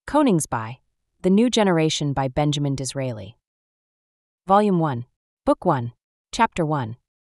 Koningsby, The New Generation by Benjamin Disraeli. Volume 1, Book 1, Chapter 1.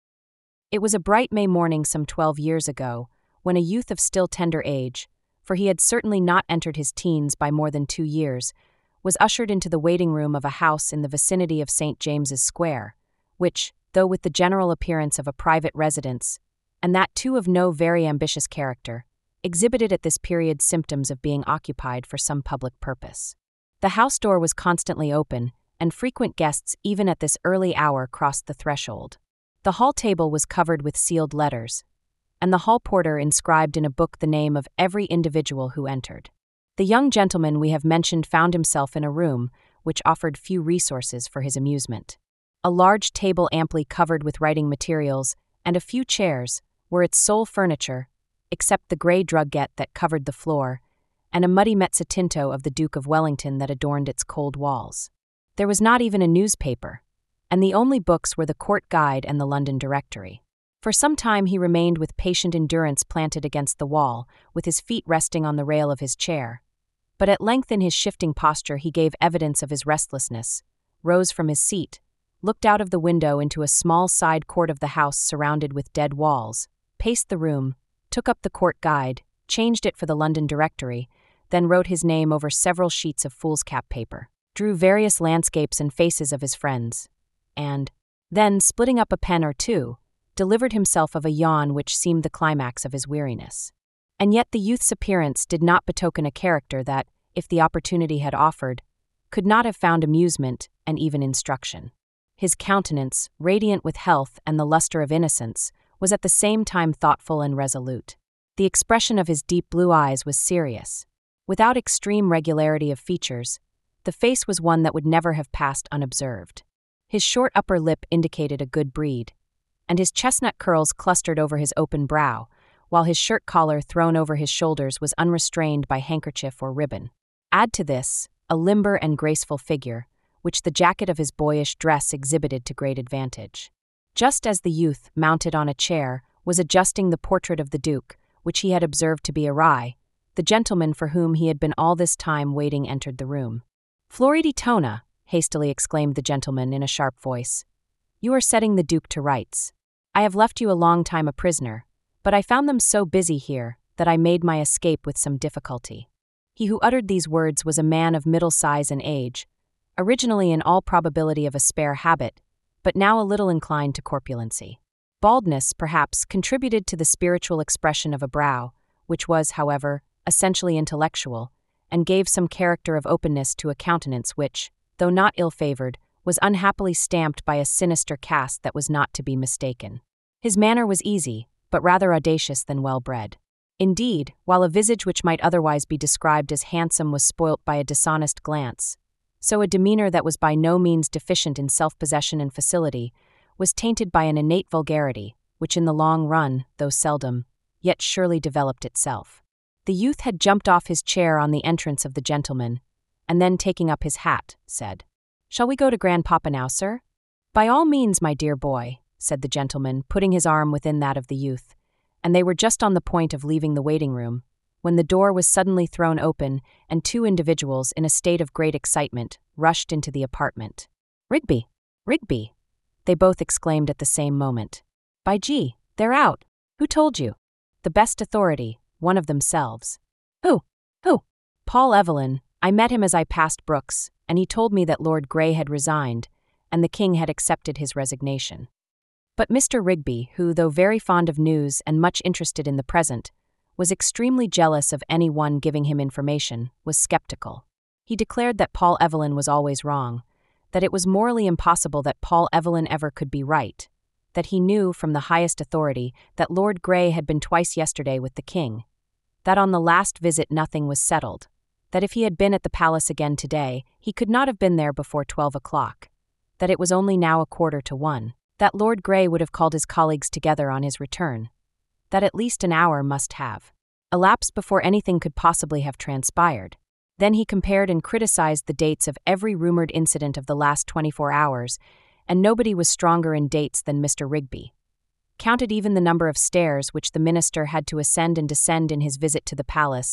It was a bright May morning some 12 years ago, when a youth of still tender age, for he had certainly not entered his teens by more than 2 years, was ushered into the waiting room of a house in the vicinity of St. James's Square, which, though with the general appearance of a private residence, and that too of no very ambitious character, exhibited at this period symptoms of being occupied for some public purpose. The house door was constantly open, and frequent guests even at this early hour crossed the threshold. The hall table was covered with sealed letters, and the hall porter inscribed in a book the name of every individual who entered. The young gentleman we have mentioned found himself in a room which offered few resources for his amusement. A large table amply covered with writing materials and a few chairs were its sole furniture, except the grey drugget that covered the floor, and a muddy mezzotinto of the Duke of Wellington that adorned its cold walls. There was not even a newspaper, and the only books were the Court Guide and the London Directory. For some time he remained with patient endurance planted against the wall, with his feet resting on the rail of his chair. But at length in his shifting posture he gave evidence of his restlessness, rose from his seat, looked out of the window into a small side court of the house surrounded with dead walls, paced the room, took up the Court Guide, changed it for the London Directory, then wrote his name over several sheets of foolscap paper, drew various landscapes and faces of his friends, and, then, splitting up a pen or two, delivered himself of a yawn which seemed the climax of his weariness. And yet the youth's appearance did not betoken a character that, if the opportunity had offered, could not have found amusement and even instruction. His countenance, radiant with health and the luster of innocence, was at the same time thoughtful and resolute. The expression of his deep blue eyes was serious. Without extreme regularity of features, the face was one that would never have passed unobserved. His short upper lip indicated a good breed, and his chestnut curls clustered over his open brow, while his shirt collar thrown over his shoulders was unrestrained by handkerchief or ribbon. Add to this, a limber and graceful figure, which the jacket of his boyish dress exhibited to great advantage. Just as the youth, mounted on a chair, was adjusting the portrait of the Duke, which he had observed to be awry, the gentleman for whom he had been all this time waiting entered the room. "Floridi Tona," hastily exclaimed the gentleman in a sharp voice, "you are setting the Duke to rights. I have left you a long time a prisoner, but I found them so busy here that I made my escape with some difficulty." He who uttered these words was a man of middle size and age, originally in all probability of a spare habit, but now a little inclined to corpulency. Baldness, perhaps, contributed to the spiritual expression of a brow, which was, however, essentially intellectual, and gave some character of openness to a countenance which, though not ill-favored, was unhappily stamped by a sinister cast that was not to be mistaken. His manner was easy, but rather audacious than well-bred. Indeed, while a visage which might otherwise be described as handsome was spoilt by a dishonest glance, so a demeanor that was by no means deficient in self-possession and facility was tainted by an innate vulgarity, which in the long run, though seldom, yet surely developed itself. The youth had jumped off his chair on the entrance of the gentleman, and then taking up his hat, said, "Shall we go to Grandpapa now, sir?" "By all means, my dear boy," said the gentleman, putting his arm within that of the youth, and they were just on the point of leaving the waiting-room, when the door was suddenly thrown open and 2 individuals in a state of great excitement rushed into the apartment. "Rigby! Rigby!" they both exclaimed at the same moment. "By G, they're out! Who told you?" "The best authority, one of themselves." "Who? Who?" "Paul Evelyn. I met him as I passed Brooks, and he told me that Lord Grey had resigned, and the King had accepted his resignation." But Mr. Rigby, who, though very fond of news and much interested in the present, was extremely jealous of any one giving him information, was skeptical. He declared that Paul Evelyn was always wrong, that it was morally impossible that Paul Evelyn ever could be right, that he knew from the highest authority that Lord Grey had been twice yesterday with the King, that on the last visit nothing was settled, that if he had been at the palace again today, he could not have been there before 12 o'clock, that it was only now 1:15, that Lord Grey would have called his colleagues together on his return, that at least an hour must have elapsed before anything could possibly have transpired. Then he compared and criticized the dates of every rumored incident of the last 24 hours, and nobody was stronger in dates than Mr. Rigby. Counted even the number of stairs which the minister had to ascend and descend in his visit to the palace,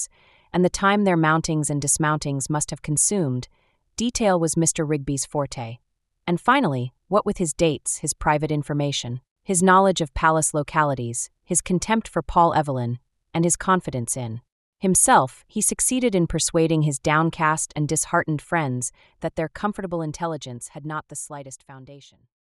and the time their mountings and dismountings must have consumed, detail was Mr. Rigby's forte. And finally, what with his dates, his private information, his knowledge of palace localities, his contempt for Paul Evelyn, and his confidence in himself, he succeeded in persuading his downcast and disheartened friends that their comfortable intelligence had not the slightest foundation.